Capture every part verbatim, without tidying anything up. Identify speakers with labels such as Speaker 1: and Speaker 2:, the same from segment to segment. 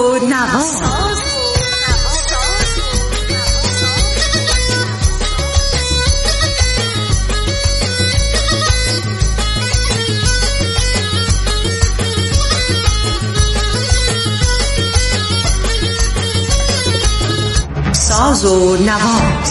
Speaker 1: نوا. ساز و نوا.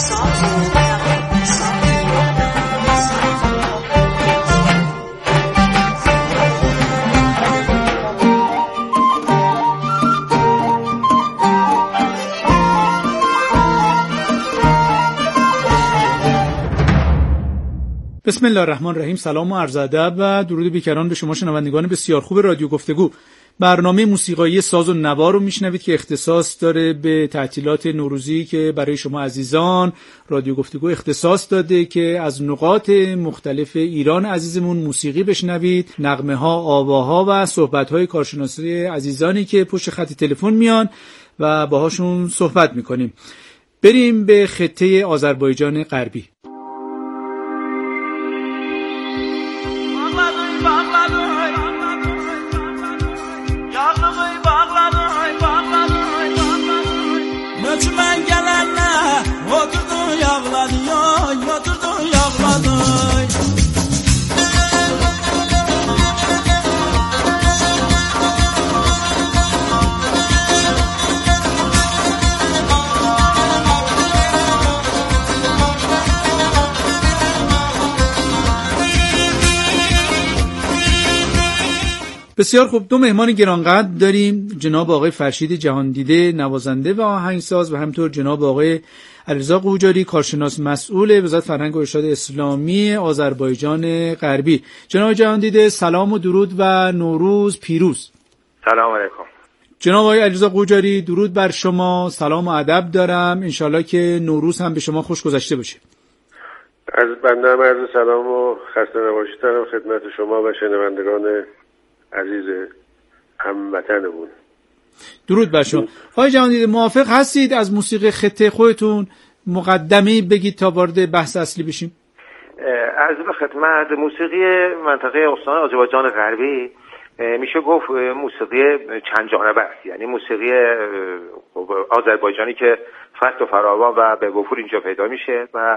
Speaker 2: بسم الله الرحمن الرحیم. سلام و عرض ادب و درود بیکران به شما شنوندگان بسیار خوب رادیو گفتگو. برنامه موسیقایی ساز و نوا رو میشنوید که اختصاص داره به تعطیلات نوروزی که برای شما عزیزان رادیو گفتگو اختصاص داده که از نقاط مختلف ایران عزیزمون موسیقی بشنوید، نغمه ها، آواها و صحبت های کارشناسی عزیزانی که پشت خط تلفن میان و باهاشون صحبت میکنیم. بریم به خطه آذربایجان غربی.
Speaker 3: Göçmen gelenler oturdu yağladı yoy, oturdu yağladı.
Speaker 2: بسیار خوب، دو مهمان گرانقدر داریم، جناب آقای فرشید جهاندیده نوازنده و آهنگساز و همینطور جناب آقای علیرضا قوجاری کارشناس مسئول وزارت فرهنگ و ارشاد اسلامی آذربایجان غربی. جناب جهاندیده سلام و درود و نوروز پیروز.
Speaker 4: سلام علیکم.
Speaker 2: جناب آقای علیرضا قوجاری درود بر شما، سلام و ادب دارم، انشالله که نوروز هم به شما خوش گذشته باشه.
Speaker 4: از بنده هم عرض سلام و خسته نباشید دارم خدمت شما و شنوندگان عزیز هموطنمون.
Speaker 2: درود بر شما. آقای جهاندیده موافق هستید از موسیقی خطه خودتون مقدمه‌ای بگید تا وارد بحث اصلی بشیم؟
Speaker 4: عرض به خدمت، موسیقی منطقه استان آذربایجان غربی میشه گفت موسیقی چند جانبه است، یعنی موسیقی آذربایجانی که فصل و فراوان و به وفور اینجا پیدا میشه و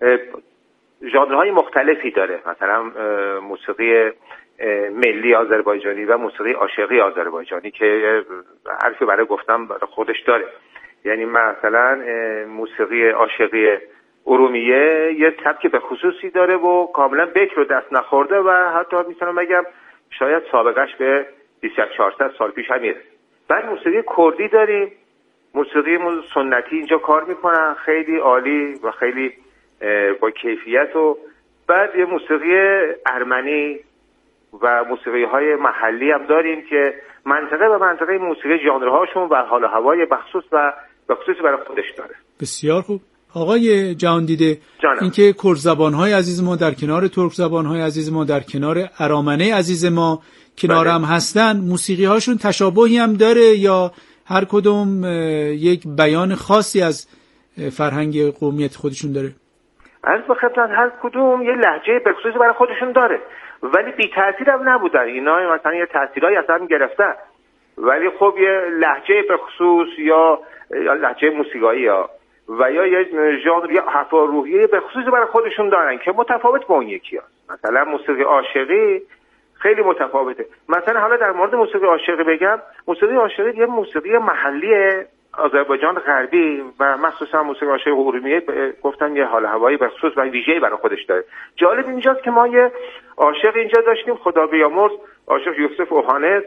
Speaker 4: ژانرهای مختلفی داره، مثلا موسیقی ملی آذربایجانی و موسیقی عاشقی آذربایجانی که حرفی برای گفتم برای خودش داره. یعنی مثلا موسیقی عاشقی ارومیه یه سبک به خصوصی داره و کاملا بکر رو دست نخورده و حتی میتونم بگم شاید سابقش به بیست و یک چهارصد سال پیش هم میره. بعد موسیقی کردی داریم، موسیقی سنتی اینجا کار میکنن، خیلی عالی و خیلی با کیفیت. و بعد یه موسیقی ارمنی و موسیقی های محلی هم داریم که منطقه و منطقه موسیقی ژانرهاشون و حال و هوای بخصوص و بخصوص برای خودش داره.
Speaker 2: بسیار خوب. آقای جهاندیده، اینکه کرد زبان‌های عزیز ما در کنار ترک زبان‌های عزیز ما در کنار ارامنه عزیز ما کنار هم هستن، موسیقی هاشون تشابهی هم داره یا هر کدوم یک بیان خاصی از فرهنگ قومیت خودشون داره؟
Speaker 4: از بخاطر هر کدوم یه لهجه به خصوص برای خودشون داره، ولی بی تاثیر هم نبودن. اینا مثلا یه تاثیرایی از هم گرفتن، ولی خب یه لهجه به خصوص یا لهجه موسیقایی یا و یا یه ژانر یا حرف روحیه به خصوص برای خودشون دارن که متفاوت با اون یکی هست. مثلا موسیقی عاشقی خیلی متفاوته. مثلا حالا در مورد موسیقی عاشقی بگم، موسیقی عاشقی یه موسیقی محلی آذربایجان غربی و مخصوصا موسیقی عاشقی ارومیه گفتم یه حال هوایی به خصوص و ویژه‌ای برای خودش داره. جالب اینجاست که ما یه عاشق اینجا داشتیم، خدا بیامرز، عاشق یوسف اوهانس.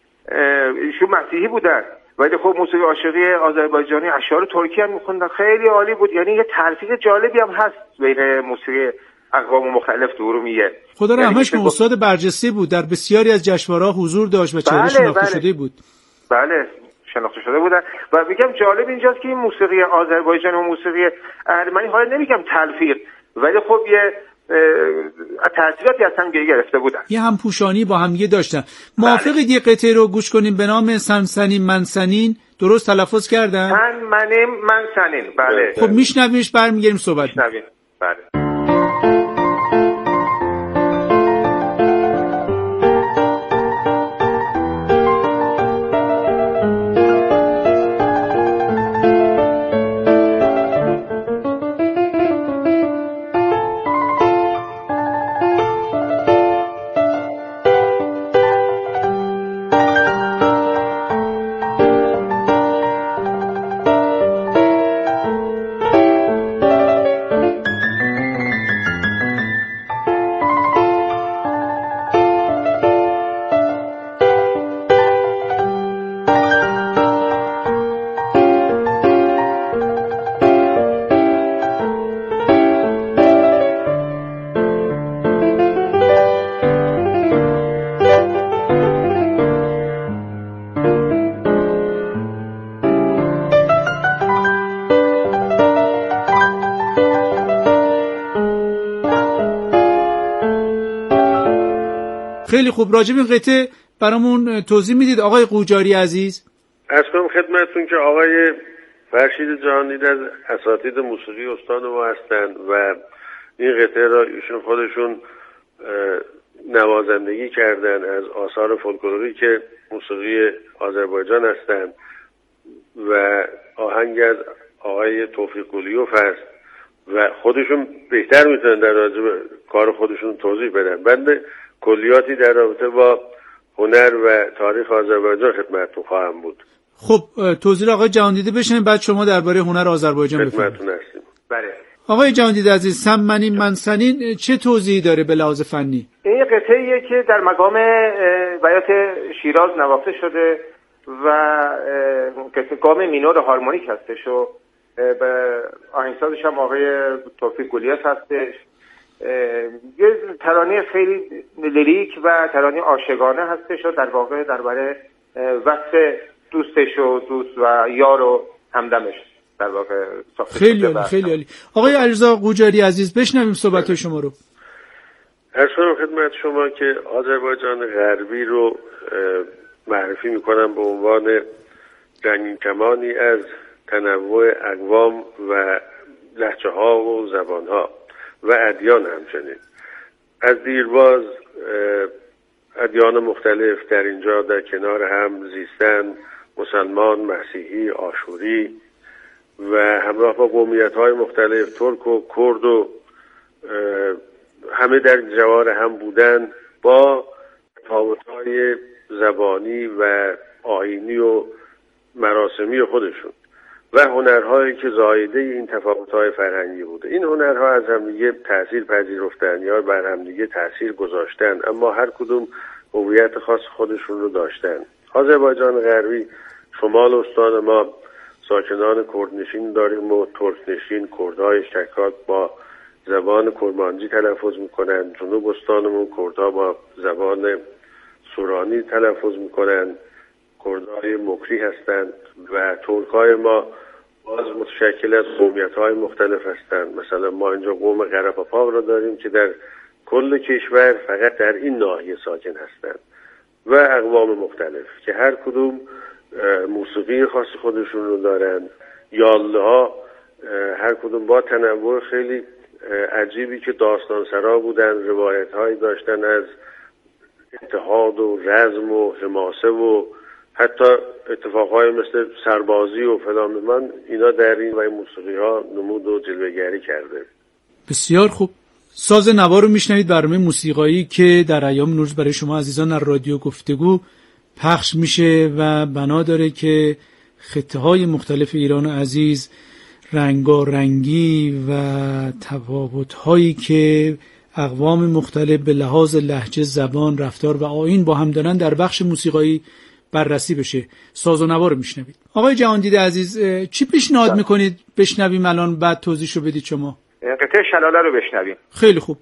Speaker 4: ایشون مسیحی بودن ولی خب موسیقی عاشقی آذربایجانی اشعار ترکی هم می‌خوندن، خیلی عالی بود. یعنی یه تلفیق جالبی هم هست بین موسیقی اقوام مختلف تو ارومیه.
Speaker 2: خدا رحمش کنه، استاد برجسته بود، در بسیاری از جشنواره‌ها حضور داشت و چهره شناخته شده بود.
Speaker 4: بله شناخته شده بودن. و میگم جالب اینجاست که این موسیقی آذربایجان و موسیقی ارمنی، حالا نمیگم تلفیق، ولی خب یه تأثیراتی از هم گرفته بودن،
Speaker 2: یه همپوشانی با هم دیگه داشتن. موافقید یه قطعه رو گوش کنیم به نام سنسنین منسنین؟ درست تلفظ کردم؟
Speaker 4: من منیم منسنین. بله.
Speaker 2: خب میشنویمش برمیگردیم صحبت
Speaker 4: میشنویم. بله.
Speaker 2: خیلی خوب. راجب این قطعه برامون توضیح میدید آقای قوجاری عزیز؟
Speaker 5: عرض کنم خدمتتون که آقای فرشید جهاندید از اساتید موسیقی استان ما هستند و این قطعه را ایشون خودشون نوازندگی کردن از آثار فولکلوریک موسیقی آذربایجان هستند و آهنگ از آقای توفیق قلیوف است و خودشون بهتر میتونن در راجع به کار خودشون توضیح بدن. بنده کلیاتی در رابطه با هنر و تاریخ آذربایجان خدمتتون خواهم بود.
Speaker 2: خب توضیح آقای جهاندیده بشنیم، بعد شما درباره هنر آذربایجان بفرمایید.
Speaker 5: خدمتتون هستیم.
Speaker 4: بله.
Speaker 2: آقای جهاندیده عزیز، سمنین منسنین چه توضیحی داره به لحاظ فنی؟
Speaker 4: این قطعه‌ایه که در مقام بیات شیراز نواخته شده و گام مینور هارمونیک هستش و به آهنگسازش هم آقای توفیق قلیوف هستش. یه ترانه خیلی لیریک و ترانه عاشقانه هستش و در واقع درباره وصف دوستش و دوست و یار و همدمش در واقع ساخته.
Speaker 2: خیلی عالی، خیلی عالی. آقای علیرضا قوجاری عزیز بشنویم صحبت شما رو.
Speaker 5: عرض کنم خدمت شما که آذربایجان غربی رو معرفی میکنم به عنوان رنگین کمانی از تنوع اقوام و لهجه ها و زبان ها و ادیان همچنین. از دیرباز ادیان مختلف در اینجا در کنار هم زیستن، مسلمان، مسیحی، آشوری و همراه با قومیت های مختلف ترک و کرد و همه در جوار هم بودن با تفاوت‌های زبانی و آیینی و مراسمی خودشون و هنرهایی که زایده این تفاوت‌های فرهنگی بوده. این هنرها از همدیگه تأثیر پذیرفتن یا بر همدیگه تأثیر گذاشتن، اما هر کدوم هویت خاص خودشون رو داشتن. آذربایجان غربی شمال استان ما ساکنان کردنشین داریم و ترکنشین، کردهای شکاک با زبان کرمانجی تلفظ میکنن. جنوب استانمون کردها با زبان سورانی تلفظ میکنن، کردهای مکری هستند و ترکهای ما باز متشکل از قومیت‌های مختلف هستند. مثلا ما اینجا قوم قره‌پاپاق را داریم که در کل کشور فقط در این ناحیه ساکن هستند و اقوام مختلف که هر کدوم موسیقی خاص خودشون رو دارن. یاله ها هر کدوم با تنوع خیلی عجیبی که داستان سرا بودن، روایت هایی داشتن از اتحاد و رزم و حماسه و حتی اتفاقهای مثل سربازی و فلان من اینا در این و این موسیقی ها نمود و جلوه‌گری کرده.
Speaker 2: بسیار خوب. ساز نوا رو میشنوید، برنامه موسیقایی که در ایام نوروز برای شما عزیزان از رادیو گفتگو پخش میشه و بنا داره که خطه‌های مختلف ایران عزیز رنگارنگی و تفاوت‌هایی که اقوام مختلف به لحاظ لهجه، زبان، رفتار و آیین با هم دارن در بخش موسیقایی بررسی بشه. ساز و نوا رو میشنوید. آقای جهاندیده عزیز چی پیشنهاد میکنید بشنویم الان، بعد توضیحشو بدید شما؟
Speaker 4: قطعه شلاله رو بشنویم.
Speaker 2: خیلی خوب.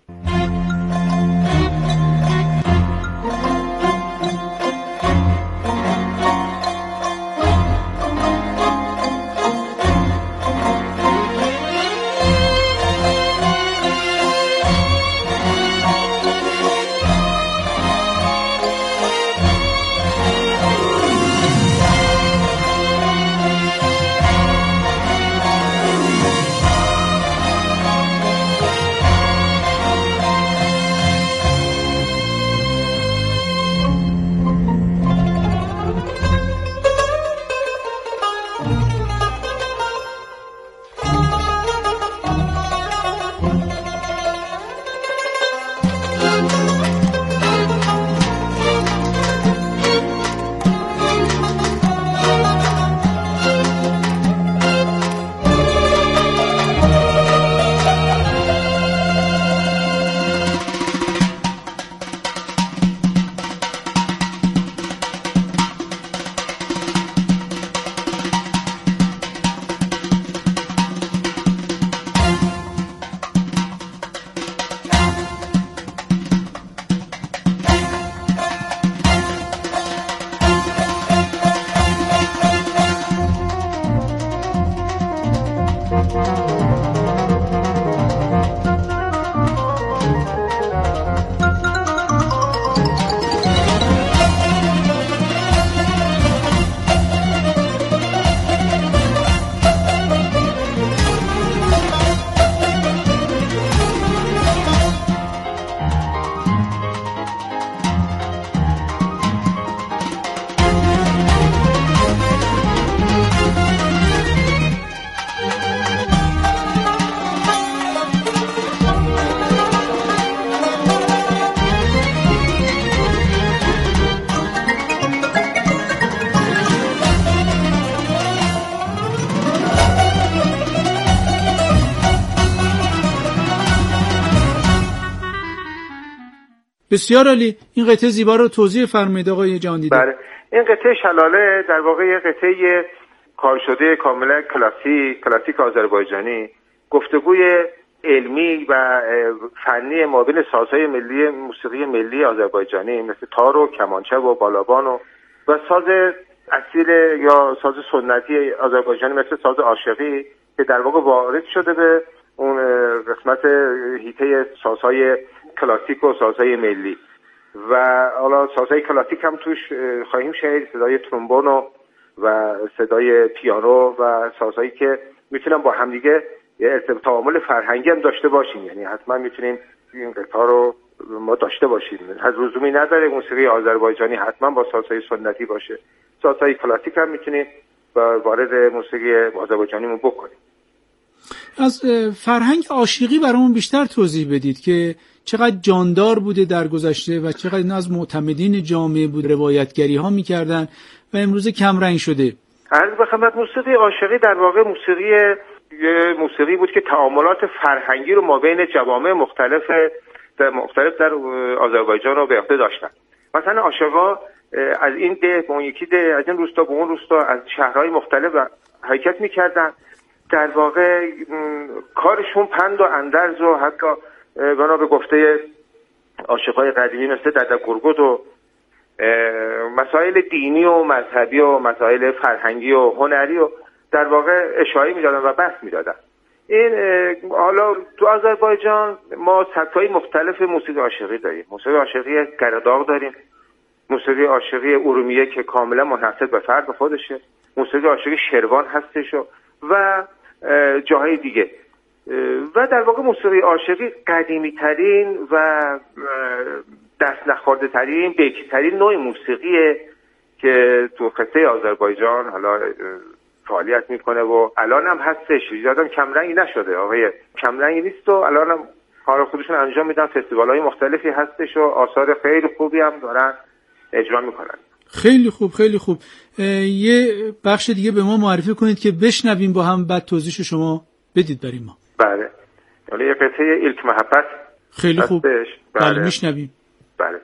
Speaker 2: بسیار عالی. این قطعه زیبا رو توضیح فرمایید آقای جهاندیده.
Speaker 4: بله، این قطعه شلاله در واقع یه قطعه کار شده کاملا کلاسیک کلاسیک آذربایجانی، گفتگوی علمی و فنی مابین سازهای ملی موسیقی ملی آذربایجانی مثل تار و کمانچه و بالابان و و ساز اصیل یا ساز سنتی آذربایجانی مثل ساز عاشقی که در واقع وارد شده به اون قسمت هیته سازهای کلاسیک و سازهای ملی. و حالا سازهای کلاسیک هم توش خواهیم شنید، صدای ترومبون و و صدای پیانو و سازهایی که میتونن با همدیگه یه ارتباط تعامل فرهنگی هم داشته باشیم. یعنی حتما میتونیم این قطعه رو ما داشته باشیم. از لزومی نداره موسیقی آذربایجانی حتما با سازهای سنتی باشه، سازهای کلاسیک هم میتونیم وارد موسیقی آذربایجانیمون بکنیم.
Speaker 2: از فرهنگ عاشقی برامون بیشتر توضیح بدید که چقدر جاندار بوده در گذشته و چقدر اینا از معتمدین جامعه بود، روایتگری ها میکردن و امروز کم رنگ شده.
Speaker 4: عرض به خدمت، موسیقی عاشقی در واقع موسیقی موسیقی بود که تعاملات فرهنگی رو ما بین جوامع مختلف در مختلف در آذربایجان رو به عهده داشتن. مثلا عاشقا از این ده به اون یکی ده، از این روستا به اون روستا، از شهرهای مختلف حرکت میکردن. در واقع کارشون پند و اندرز و حتی بنا به گفته عاشقای قدیمی مثل دده گرگود و مسائل دینی و مذهبی و مسائل فرهنگی و هنری و در واقع اشاره میدادن و بحث میدادن. این حالا تو آذربایجان ما سبک‌های مختلف موسیقی عاشقی داریم. موسیقی عاشقی قره‌داغ داریم، موسیقی عاشقی ارومیه که کاملا منحصر به فرد خودشه، موسیقی عاشقی شروان هستش و جاهای دیگه. و در واقع موسیقی عاشقی قدیمی ترین و دست نخورده ترین بیکی ترین نوع موسیقیه که تو خطه آذربایجان حالا فعالیت میکنه و الان هم هستش. یادم کمرنگی نشده، آقای کمرنگی نیست و الان هم کار خودشون انجام میدن، فستیوال های مختلفی هستش و آثار خیلی خوبی هم دارن اجرا میکنن.
Speaker 2: خیلی خوب خیلی خوب. یه بخش دیگه به ما معرفی کنید که بشنویم با هم، بعد توضیح شما بدید برای ما.
Speaker 4: بله، یعنی یه قطعه ایلک محبت.
Speaker 2: خیلی خوب.
Speaker 4: بله,
Speaker 2: بله میشنویم.
Speaker 4: بله.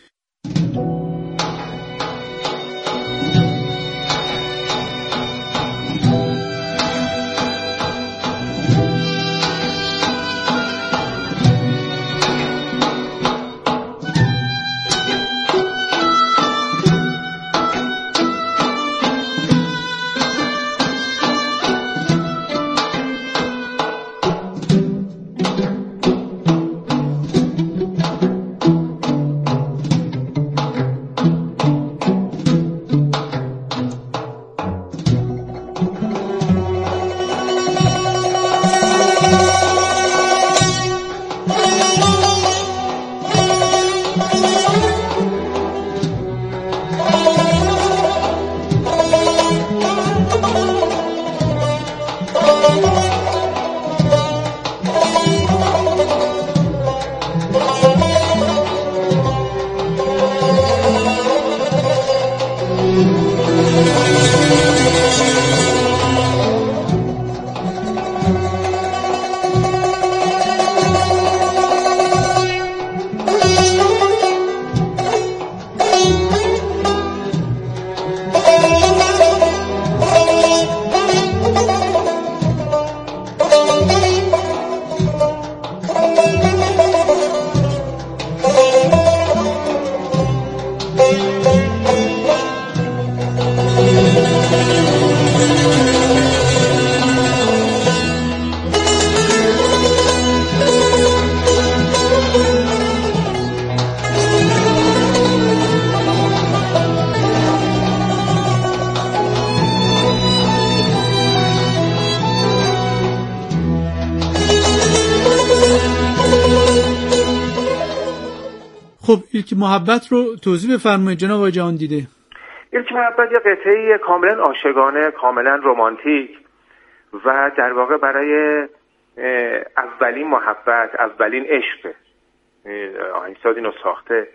Speaker 2: خب ایلک محبت رو توضیح بفرمایید جناب آقای جهاندیده.
Speaker 4: ایلک محبت یه قطعه کاملا عاشقانه، کاملا رمانتیک و در واقع برای اولین محبت، اولین عشق آهنگساز اینو ساخته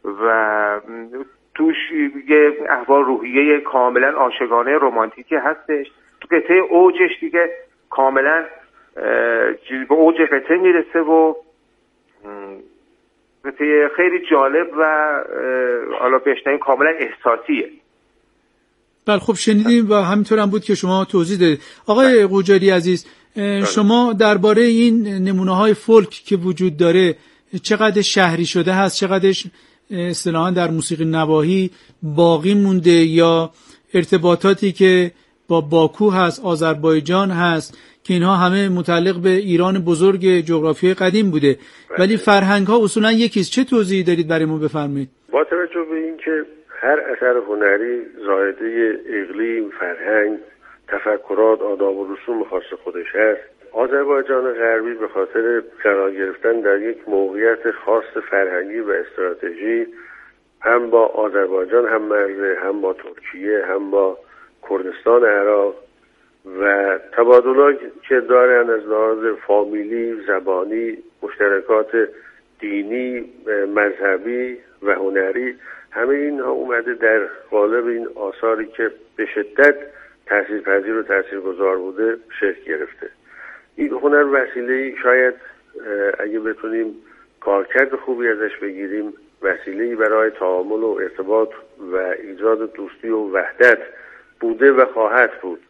Speaker 4: و توش یه احوال روحیه کاملا عاشقانه رمانتیکی هستش. تو قطعه اوجش دیگه کاملا به اوج قطعه میرسه و خیلی جالب و حالا بشنویم کاملا احساسیه.
Speaker 2: بله خب شنیدیم و همینطور هم بود که شما توضیح دادید. آقای قوجاری عزیز، شما درباره این نمونه‌های فولک که وجود داره چقدر شهری شده هست، چقدرش اصطلاحاً در موسیقی نواحی باقی مونده یا ارتباطاتی که با باکو هست، آذربایجان هست که اینها همه متعلق به ایران بزرگ جغرافیای قدیم بوده ولی فرهنگ‌ها اصولاً یکیست. چه توضیحی دارید برای ما بفرمایید؟
Speaker 5: با توجه به اینکه هر اثر هنری زائده اقلیم، فرهنگ، تفکرات، آداب و رسوم خاص خودش هست، آذربایجان غربی به خاطر قرار گرفتن در یک موقعیت خاص فرهنگی و استراتژی هم با آذربایجان هم مرزه، هم با ترکیه، هم با کردستان عراق و تبادلات که دارن از لحاظ فامیلی، زبانی، مشترکات دینی، مذهبی و هنری، همه اینها اومده در قالب این آثاری که به شدت تاثیرپذیر و تاثیرگذار بوده شکل گرفته. این هنر وسیله‌ای شاید اگه بتونیم کارکرد خوبی ازش بگیریم وسیله‌ای برای تعامل و ارتباط و ایجاد دوستی و وحدت بوده و خواهد بود.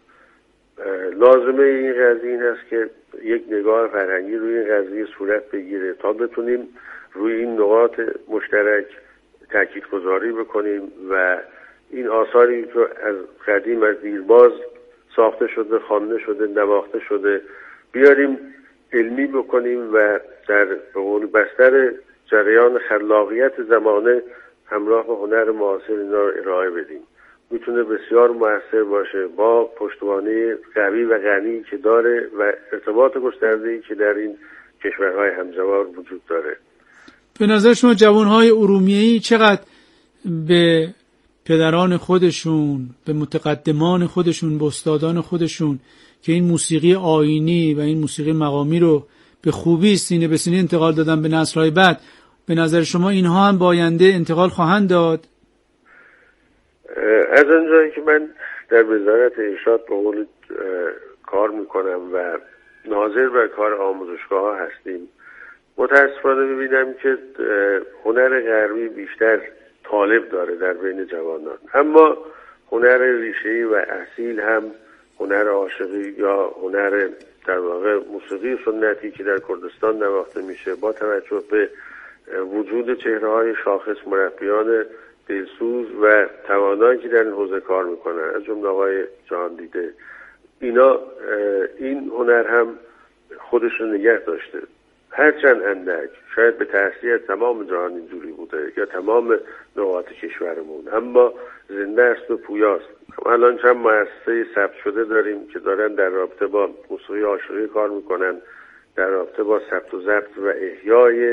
Speaker 5: لازمه این قضیه این است که یک نگاه فرهنگی روی این قضیه صورت بگیره تا بتونیم روی این نقاط مشترک تاکید گذاری بکنیم و این آثاری که از قدیم از دیرباز ساخته شده، خوانده شده، نواخته شده بیاریم علمی بکنیم و در بقول بستر جریان خلاقیت زمانه همراه با هنر معاصر اینا رو ارائه بدیم. میتونه بسیار موثر باشه با پشتوانه قوی و غنی که داره و ارتباط گسترده‌ای که در این کشورهای همجوار وجود داره.
Speaker 2: به نظر شما جوانهای ارومیه‌ای چقدر به پدران خودشون، به متقدمان خودشون، به استادان خودشون که این موسیقی آیینی و این موسیقی مقامی رو به خوبی سینه به سینه انتقال دادن به نسل‌های بعد، به نظر شما اینها هم با آینده انتقال خواهند داد؟
Speaker 5: از اونجایی که من در وزارت ارشاد به قول کار میکنم و ناظر بر کار آموزشگاه ها هستیم، متاسفانه میبینم که هنر غربی بیشتر طالب داره در بین جوانان، اما هنر ریشه‌ای و اصیل هم هنر عاشقی یا هنر در واقع موسیقی سنتی که در کردستان نواخته میشه با توجه به وجود چهره‌های شاخص مربیان دلسوز و توانایی که در این حوزه کار میکنن از جمله آقای جهان دیده، اینا این هنر هم خودش رو نگه داشته، هرچند اندک، شاید به تأثیر تمام جهان اینجوری بوده یا تمام نقاط کشورمون، اما زنده است و پویاست. الان چند مؤسسه ثبت شده داریم که دارن در رابطه با موسیقی عاشقی کار میکنن، در رابطه با ثبت و ضبط و احیای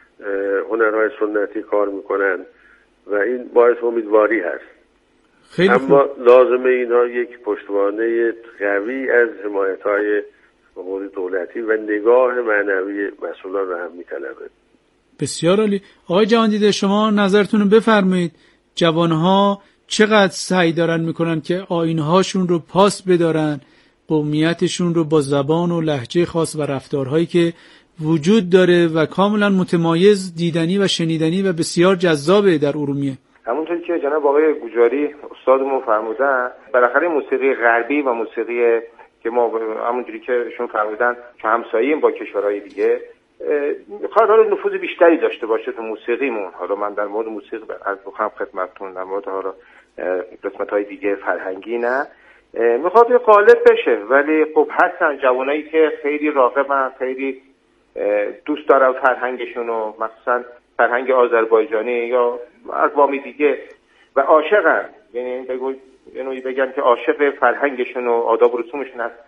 Speaker 5: هنرهای سنتی کار میکنن و این باعث امیدواری هست.
Speaker 2: خیلی
Speaker 5: اما
Speaker 2: خوب.
Speaker 5: لازمه اینها یک پشتوانه قوی از حمایت‌های امور دولتی و نگاه معنوی مسئولان رو هم می‌طلبه.
Speaker 2: بسیار عالی. آقای جهاندیده شما نظرتون رو بفرمایید. جوانها چقدر سعی دارن میکنن که آیین‌هاشون رو پاس بدارن، قومیتشون رو با زبان و لهجه خاص و رفتارهایی که وجود داره و کاملا متمایز دیدنی و شنیدنی و بسیار جذابه در ارومیه.
Speaker 4: همونطوری که جناب آقای قوجاری استادمون فرمودن، بالاخره موسیقی غربی و موسیقی که ما همونجوری که ایشون فرمودن که همسایه‌ایم با کشورهای دیگه، میخواد حالا نفوذ بیشتری داشته باشه تو موسیقیمون. حالا من در مورد موسیقی عرض بکنم خدمتتون، در مورد حالا قسمت‌های دیگه فرهنگی نه، میخواد یه غالب بشه، ولی خب هستن جوانایی که خیلی راغبن، خیلی دوست دارن فرهنگشون و مخصوصا فرهنگ آذربایجانی یا اقوامی دیگه و عاشقن، یعنی بگو یعنی بگن که عاشق فرهنگشون و آداب و رسومشون هست.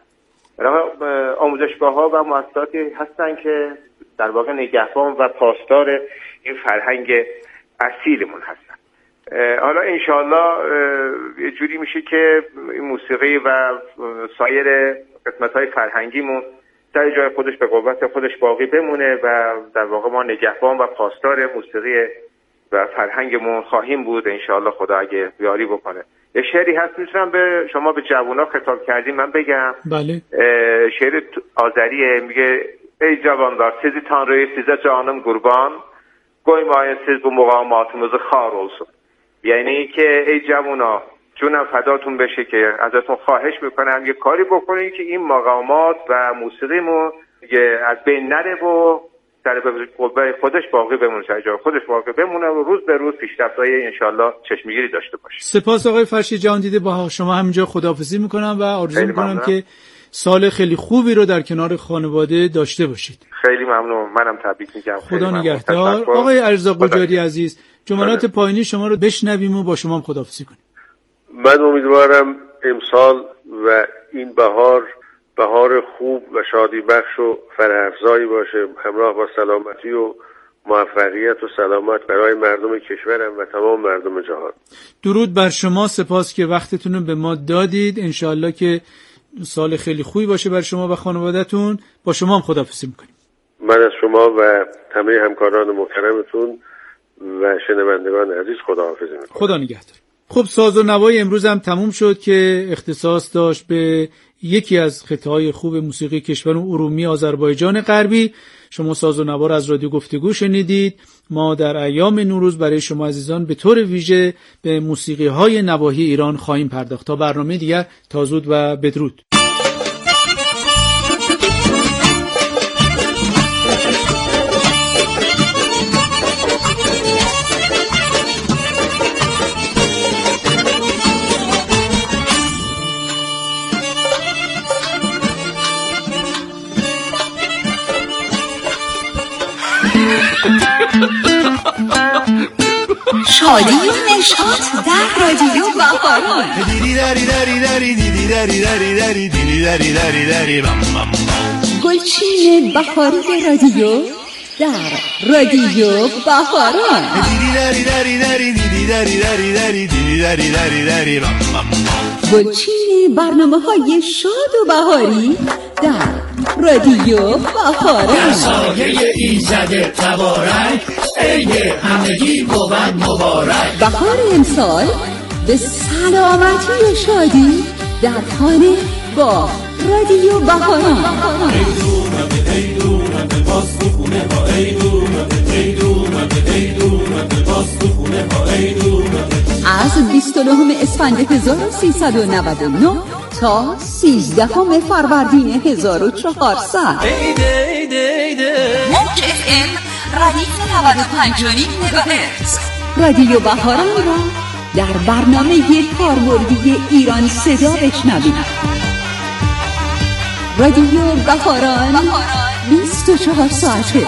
Speaker 4: آموزشگاه‌ها و مؤسساتی هستن که در واقع نگهبان و پاسدار این فرهنگ اصیلمون هستن. حالا انشاءالله یه جوری میشه که این موسیقی و سایر قسمت‌های فرهنگیمون در جای خودش به قوت خودش باقی بمونه و در واقع ما نگهبان و پاسدار موسیقی و فرهنگمون خواهیم بود انشاءالله، خدا اگه یاری بکنه. یه شعری هست میتونم به شما به جوونا خطاب کردیم من بگم.
Speaker 2: بله.
Speaker 4: شعر آذریه، میگه ای جواندار سیزی تان روی سیزه جانم قربان، koymayasınız bu muğamatımızı xar olsun. یعنی که ای جوونا جونم فداتون بشه که ازتون خواهش میکنم یه کاری بکنید که این مقامات و موسیقیمون از بین نره و در قوه خودش باقی بمونه، در جای خودش باقی بمونه و روز به روز پیشرفت‌های انشالله چشمگیری داشته باشه.
Speaker 2: سپاس آقای فرشید جهاندیده، با شما همینجا خداحافظی میکنم و آرزو میکنم که سال خیلی خوبی رو در کنار خانواده داشته باشید.
Speaker 4: خیلی ممنون، منم تبریک میگم.
Speaker 2: خدا نگهدار. آقای علیرضا قجاری عزیز، جملات پایینی شما رو بشنویم و با شما هم خداحافظی کنیم.
Speaker 5: من امیدوارم امسال و این بهار بهار خوب و شادی بخش و فرح‌افزایی باشه، همراه با سلامتی و موفقیت و سلامت برای مردم کشورم و تمام مردم جهان.
Speaker 2: درود بر شما، سپاس که وقتتون رو به ما دادید. انشالله که سال خیلی خوبی باشه بر شما و خانواده‌تون. با شما هم خداحافظی میکنیم.
Speaker 5: من از شما و همه همکاران محترمتون و شنوندگان عزیز خداحافظی میکنم.
Speaker 2: خدا نگهدار. خب ساز و نوای امروز هم تموم شد که اختصاص داشت به یکی از خطهای خوب موسیقی کشور ارومیه آذربایجان غربی. شما ساز و نوا را از رادیو گفتگو شنیدید. ما در ایام نوروز برای شما عزیزان به طور ویژه به موسیقی های نواحی ایران خواهیم پرداخت. تا برنامه دیگر، تا زود و بدرود.
Speaker 1: شادی و نشاط در رادیو بهاران. گلچین بهاری رادیو در رادیو بهاران. گلچین برنامه‌های شاد و بهاری در رادیو بهاران.
Speaker 6: سایه ایزد تبارک عید همگی بود مبارک.
Speaker 1: بهار امسال به سلامتی و شادی در خانه با رادیو بهاران. از بیست و نهم اسفند هزار و سیصد و نود و نه تا سیزدهم فروردین هزار و چهارصد. موج اف ام ردیف نود و پنج و نیم مگاهرتز. رادیو بهاران را در برنامه کاربردی ایران صدا بشنوید. رادیو بهاران بیست و چهار ساعته.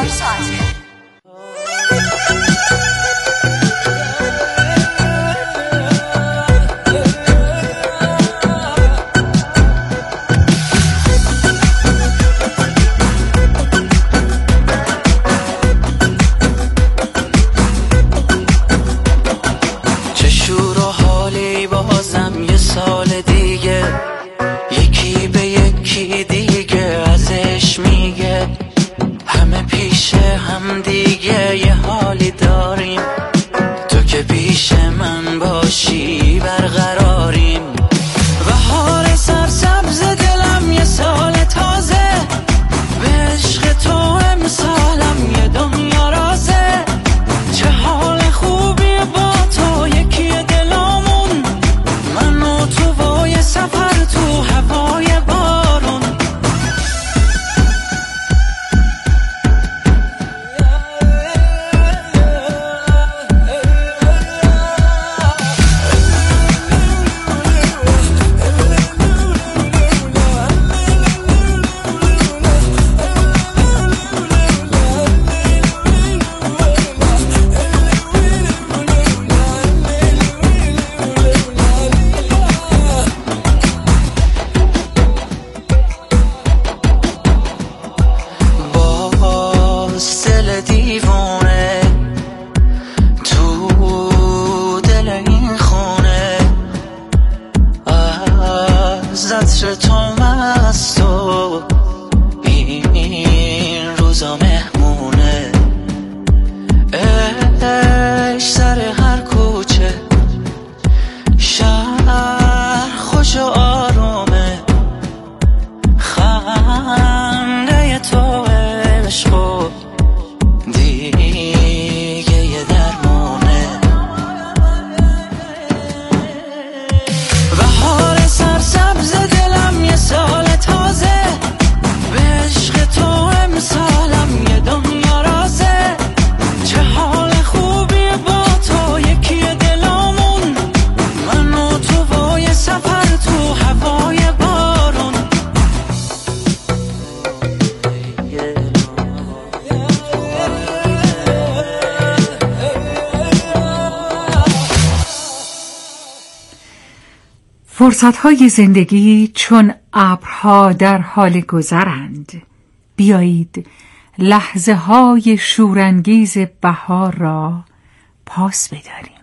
Speaker 7: فرصت‌های زندگی چون ابرها در حال گذرند. بیایید لحظه های شورانگیز بهار را پاس بداریم.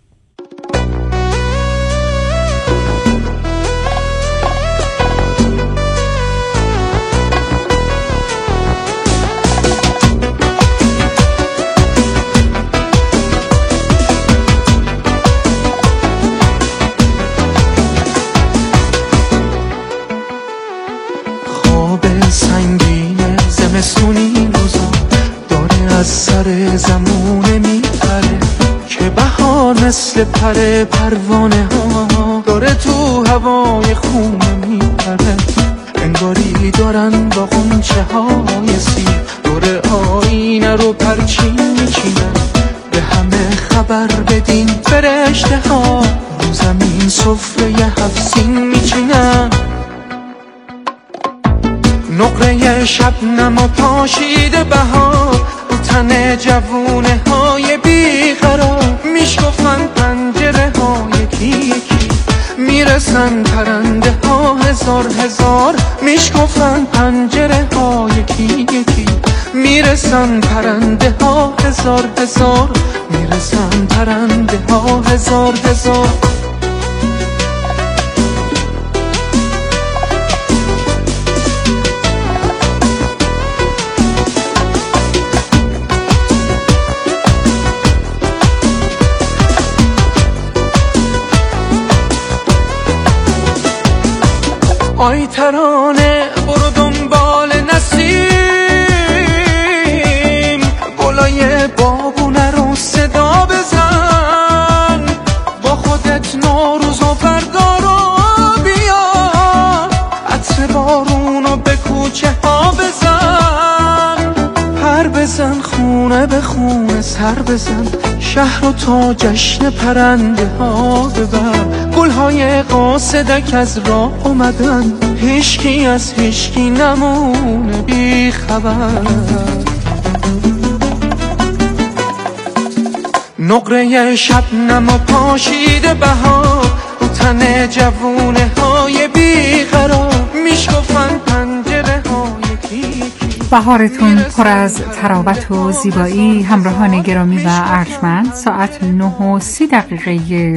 Speaker 8: سنگین زمستونی روزا داره از سر زمونه میپره که بهار مثل پر پروانه ها داره تو هوای خونه میپره، انگاری دارن با غنچه های سیر دور آینه رو پرچین میچینن. به همه خبر بدین فرشته ها رو زمین سفره هفت سین میچینن. نقره شبنم و پاشیده بهار رو تن جوونه های بیقرار، میشکفن پنجره ها یکی یکی میرسن پرنده ها هزار هزار، میشکفن پنجره ها یکی یکی میرسن پرنده ها هزار هزار، میرسن پرنده ها هزار هزار. آی ترانه برو دنبال نسیم، گلای بابونه رو صدا بزن، با خودت نوروز و بردار و بیا، عطر بارونو به کوچه ها بزن، پر بزن خونه به خونه سر بزن، شهر و تا جشن پرنده ها ببر. گلهای قاصدک از راه اومدن، هیچکی از هیچکی نمونه بی خبر. نقره شبنم و پاشیده بهار رو تن جوونه های بیقرار، میشکفن پنجره ها یکی یکی.
Speaker 7: بهارتون پر از تراوت و زیبایی. همراهان گرامی و ارجمند، ساعت نه و سی دقیقه